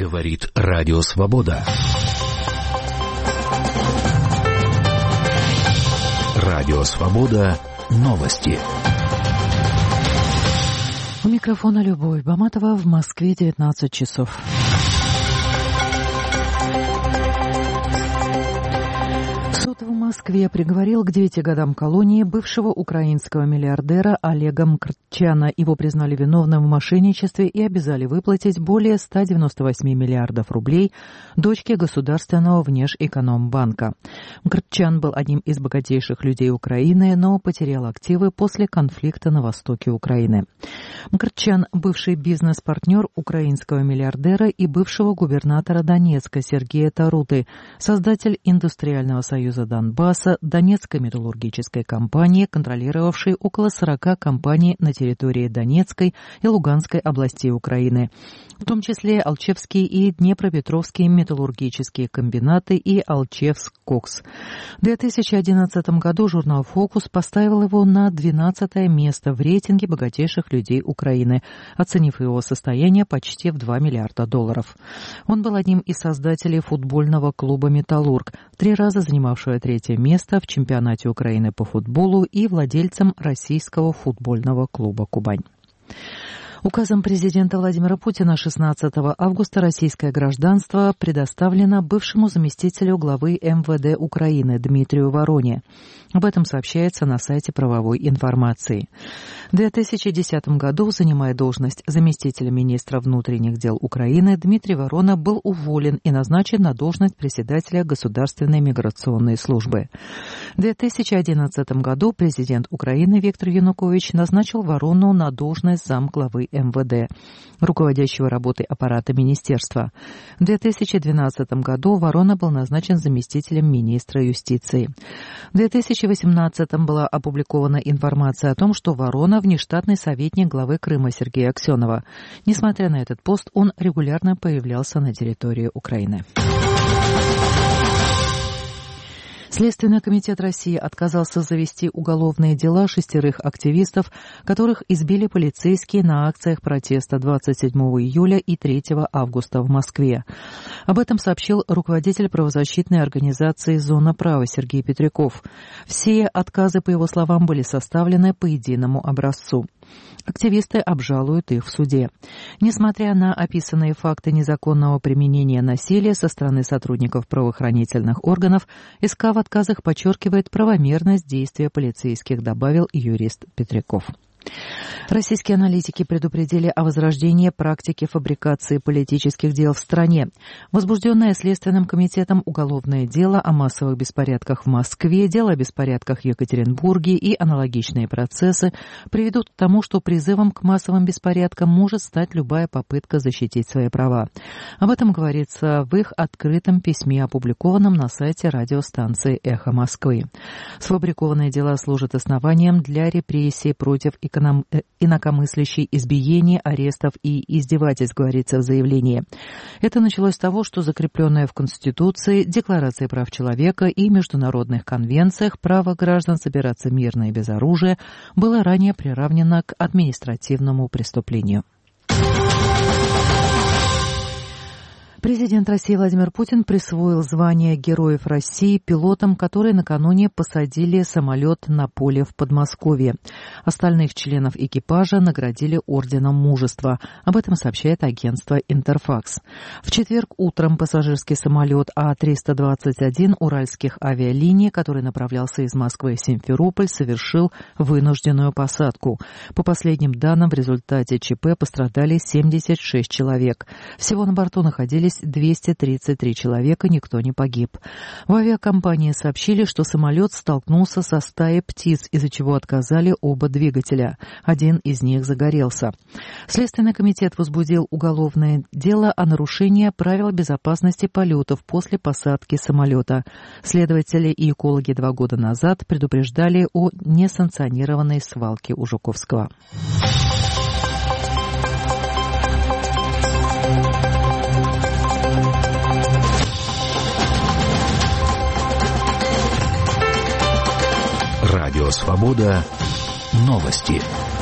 Говорит Радио Свобода. Радио Свобода. Новости. У микрофона Любовь Баматова. В Москве 19 часов. Суд в Москве приговорил к 9 годам колонии бывшего украинского миллиардера Олега Мкртчяна. Его признали виновным в мошенничестве и обязали выплатить более 198 миллиардов рублей дочке Государственного внешэкономбанка. Мкртчян был одним из богатейших людей Украины, но потерял активы после конфликта на востоке Украины. Мкртчян – бывший бизнес-партнер украинского миллиардера и бывшего губернатора Донецка Сергея Таруты, создатель Индустриального союза Донбасса, Донецкой металлургической компании, контролировавшей около 40 компаний на территории Донецкой и Луганской областей Украины, в том числе Алчевские и Днепропетровские металлургические комбинаты и Алчевскокс. В 2011 году журнал «Фокус» поставил его на 12-е место в рейтинге богатейших людей Украины, оценив его состояние почти в $2 миллиарда. Он был одним из создателей футбольного клуба «Металлург», 3 раза занимавшего 3-е место в чемпионате Украины по футболу и владельцем российского футбольного клуба «Кубань». Указом президента Владимира Путина 16 августа российское гражданство предоставлено бывшему заместителю главы МВД Украины Дмитрию Вороне. Об этом сообщается на сайте правовой информации. В 2010 году, занимая должность заместителя министра внутренних дел Украины, Дмитрий Ворона был уволен и назначен на должность председателя Государственной миграционной службы. В 2011 году президент Украины Виктор Янукович назначил Ворону на должность замглавы МВД, руководящего работой аппарата министерства. В 2012 году Ворона был назначен заместителем министра юстиции. В 2018 была опубликована информация о том, что Ворона – внештатный советник главы Крыма Сергея Аксенова. Несмотря на этот пост, он регулярно появлялся на территории Украины. Следственный комитет России отказался завести уголовные дела 6 активистов, которых избили полицейские на акциях протеста 27 июля и 3 августа в Москве. Об этом сообщил руководитель правозащитной организации «Зона права» Сергей Петряков. Все отказы, по его словам, были составлены по единому образцу. Активисты обжалуют их в суде. Несмотря на описанные факты незаконного применения насилия со стороны сотрудников правоохранительных органов, СК в отказах подчеркивает правомерность действия полицейских, добавил юрист Петряков. Российские аналитики предупредили о возрождении практики фабрикации политических дел в стране. Возбужденное Следственным комитетом уголовное дело о массовых беспорядках в Москве, дело о беспорядках в Екатеринбурге и аналогичные процессы приведут к тому, что призывом к массовым беспорядкам может стать любая попытка защитить свои права. Об этом говорится в их открытом письме, опубликованном на сайте радиостанции «Эхо Москвы». Сфабрикованные дела служат основанием для репрессий против инакомыслящей, избиений, арестов и издевательств, говорится в заявлении. Это началось с того, что закрепленное в Конституции, Декларации прав человека и международных конвенциях право граждан собираться мирно и без оружия было ранее приравнено к административному преступлению. Президент России Владимир Путин присвоил звание Героев России пилотам, которые накануне посадили самолет на поле в Подмосковье. Остальных членов экипажа наградили Орденом Мужества. Об этом сообщает агентство «Интерфакс». В четверг утром пассажирский самолет А-321 уральских авиалиний, который направлялся из Москвы в Симферополь, совершил вынужденную посадку. По последним данным, в результате ЧП пострадали 76 человек. Всего на борту находились 233 человека, никто не погиб. В авиакомпании сообщили, что самолет столкнулся со стаей птиц, из-за чего отказали оба двигателя. Один из них загорелся. Следственный комитет возбудил уголовное дело о нарушении правил безопасности полетов после посадки самолета. Следователи и экологи 2 года назад предупреждали о несанкционированной свалке у Жуковского. Радио Свобода. Новости.